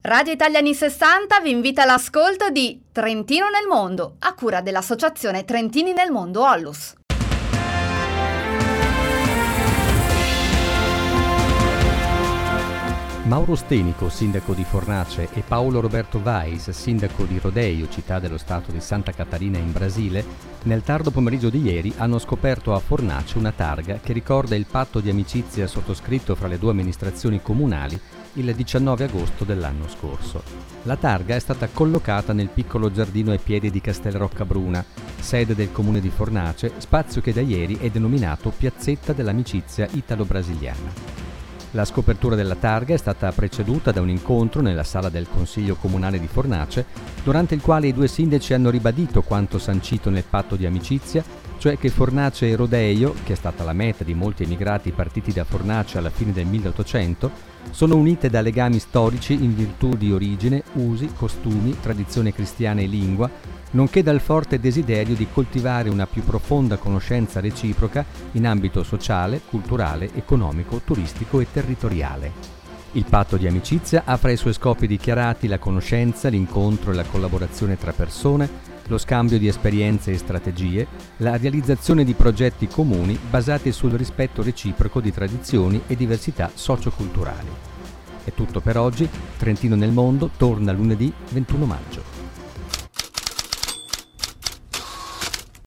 Radio Italiani 60 vi invita all'ascolto di Trentino nel Mondo, a cura dell'Associazione Trentini nel Mondo Onlus. Mauro Stenico, sindaco di Fornace, e Paolo Roberto Vais, sindaco di Rodeio, città dello stato di Santa Catarina in Brasile, nel tardo pomeriggio di ieri hanno scoperto a Fornace una targa che ricorda il patto di amicizia sottoscritto fra le due amministrazioni comunali il 19 agosto dell'anno scorso. La targa è stata collocata nel piccolo giardino ai piedi di Castel Roccabruna, sede del comune di Fornace, spazio che da ieri è denominato Piazzetta dell'Amicizia Italo-Brasiliana. La scopertura della targa è stata preceduta da un incontro nella sala del Consiglio Comunale di Fornace, durante il quale i due sindaci hanno ribadito quanto sancito nel patto di amicizia, cioè che Fornace e Rodeio, che è stata la meta di molti emigrati partiti da Fornace alla fine del 1800, sono unite da legami storici in virtù di origine, usi, costumi, tradizione cristiana e lingua, nonché dal forte desiderio di coltivare una più profonda conoscenza reciproca in ambito sociale, culturale, economico, turistico e territoriale. Il patto di amicizia ha fra i suoi scopi dichiarati la conoscenza, l'incontro e la collaborazione tra persone, lo scambio di esperienze e strategie, la realizzazione di progetti comuni basati sul rispetto reciproco di tradizioni e diversità socioculturali. È tutto per oggi. Trentino nel Mondo torna lunedì 21 maggio.